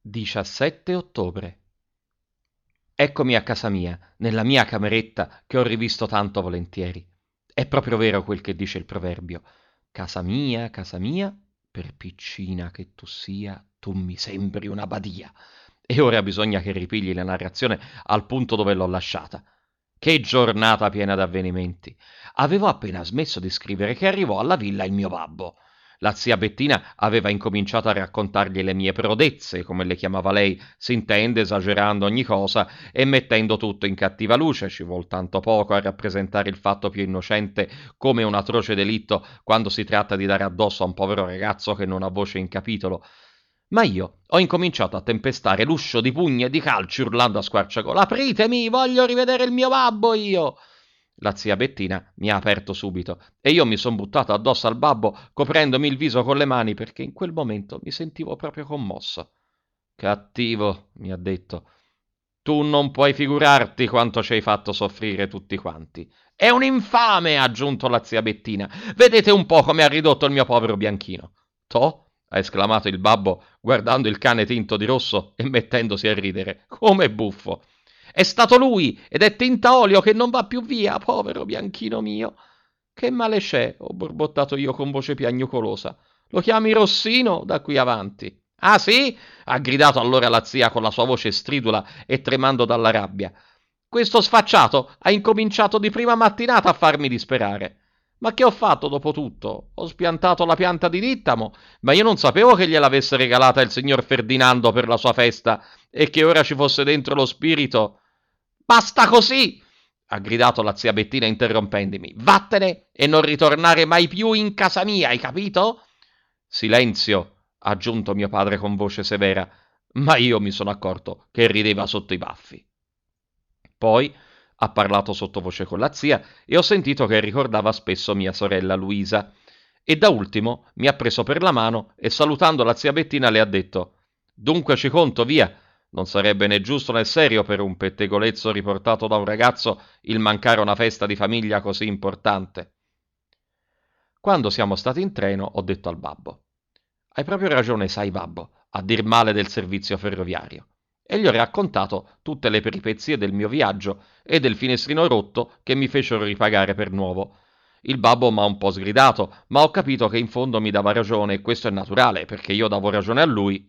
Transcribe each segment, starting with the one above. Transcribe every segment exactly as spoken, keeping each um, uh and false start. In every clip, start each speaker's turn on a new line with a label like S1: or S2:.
S1: diciassette ottobre. Eccomi a casa mia, nella mia cameretta che ho rivisto tanto volentieri. È proprio vero quel che dice il proverbio. Casa mia, casa mia, per piccina che tu sia, tu mi sembri una badia. E ora bisogna che ripigli la narrazione al punto dove l'ho lasciata. Che giornata piena d'avvenimenti. Avevo appena smesso di scrivere che arrivò alla villa il mio babbo. La zia Bettina aveva incominciato a raccontargli le mie prodezze, come le chiamava lei, s'intende esagerando ogni cosa e mettendo tutto in cattiva luce. Ci vuol tanto poco a rappresentare il fatto più innocente come un atroce delitto quando si tratta di dare addosso a un povero ragazzo che non ha voce in capitolo. Ma io ho incominciato a tempestare l'uscio di pugni e di calci urlando a squarciagola: «Apritemi, voglio rivedere il mio babbo io!» La zia Bettina mi ha aperto subito e io mi son buttato addosso al babbo coprendomi il viso con le mani perché in quel momento mi sentivo proprio commosso. «Cattivo», mi ha detto, «tu non puoi figurarti quanto ci hai fatto soffrire tutti quanti». «È un infame», ha aggiunto la zia Bettina. «Vedete un po' come ha ridotto il mio povero Bianchino». «Toh?» ha esclamato il babbo guardando il cane tinto di rosso e mettendosi a ridere. «Come buffo! È stato lui ed è tinta olio che non va più via, povero Bianchino mio». «Che male c'è?» ho borbottato io con voce piagnucolosa. «Lo chiami Rossino da qui avanti?» «Ah sì?» ha gridato allora la zia con la sua voce stridula e tremando dalla rabbia. «Questo sfacciato ha incominciato di prima mattinata a farmi disperare. Ma che ho fatto dopo tutto? Ho spiantato la pianta di Dittamo, ma io non sapevo che gliel'avesse regalata il signor Ferdinando per la sua festa e che ora ci fosse dentro lo spirito». «Basta così!» ha gridato la zia Bettina interrompendomi. «Vattene e non ritornare mai più in casa mia, hai capito?» «Silenzio!» ha aggiunto mio padre con voce severa, ma io mi sono accorto che rideva sotto i baffi. Poi ha parlato sottovoce con la zia e ho sentito che ricordava spesso mia sorella Luisa. E da ultimo mi ha preso per la mano e salutando la zia Bettina le ha detto: «Dunque ci conto, via. Non sarebbe né giusto né serio per un pettegolezzo riportato da un ragazzo il mancare una festa di famiglia così importante». Quando siamo stati in treno ho detto al babbo: «Hai proprio ragione, sai babbo, a dir male del servizio ferroviario». E gli ho raccontato tutte le peripezie del mio viaggio e del finestrino rotto che mi fecero ripagare per nuovo. Il babbo m'ha un po' sgridato, ma ho capito che in fondo mi dava ragione e questo è naturale, perché io davo ragione a lui.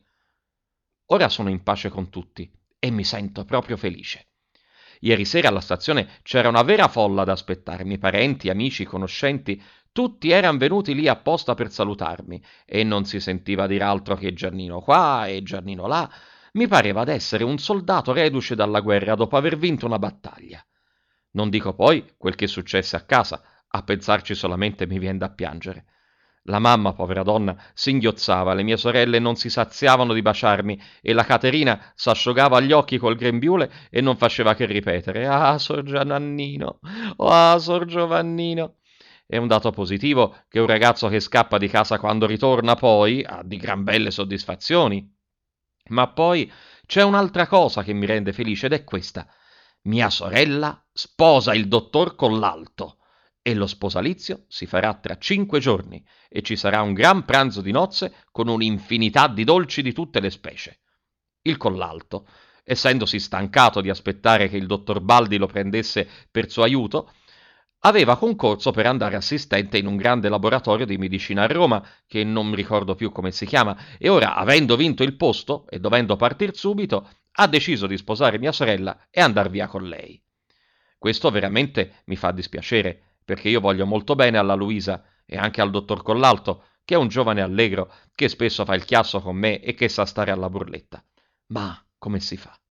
S1: Ora sono in pace con tutti e mi sento proprio felice. Ieri sera alla stazione c'era una vera folla ad aspettarmi, parenti, amici, conoscenti, tutti eran venuti lì apposta per salutarmi e non si sentiva dir altro che Giannino qua e Giannino là. Mi pareva d'essere un soldato reduce dalla guerra dopo aver vinto una battaglia. Non dico poi quel che successe a casa, a pensarci solamente mi vien da piangere. La mamma, povera donna, singhiozzava, le mie sorelle non si saziavano di baciarmi e la Caterina s'asciugava gli occhi col grembiule e non faceva che ripetere: «Ah, Sor Giovannino! Ah, Sor Giovannino!» È un dato positivo che un ragazzo che scappa di casa quando ritorna poi ha di gran belle soddisfazioni. Ma poi c'è un'altra cosa che mi rende felice ed è questa: mia sorella sposa il dottor Collalto e lo sposalizio si farà tra cinque giorni e ci sarà un gran pranzo di nozze con un'infinità di dolci di tutte le specie. Il Collalto, essendosi stancato di aspettare che il dottor Baldi lo prendesse per suo aiuto, aveva concorso per andare assistente in un grande laboratorio di medicina a Roma, che non mi ricordo più come si chiama, e ora, avendo vinto il posto e dovendo partir subito, ha deciso di sposare mia sorella e andar via con lei. Questo veramente mi fa dispiacere, perché io voglio molto bene alla Luisa e anche al dottor Collalto, che è un giovane allegro, che spesso fa il chiasso con me e che sa stare alla burletta. Ma come si fa?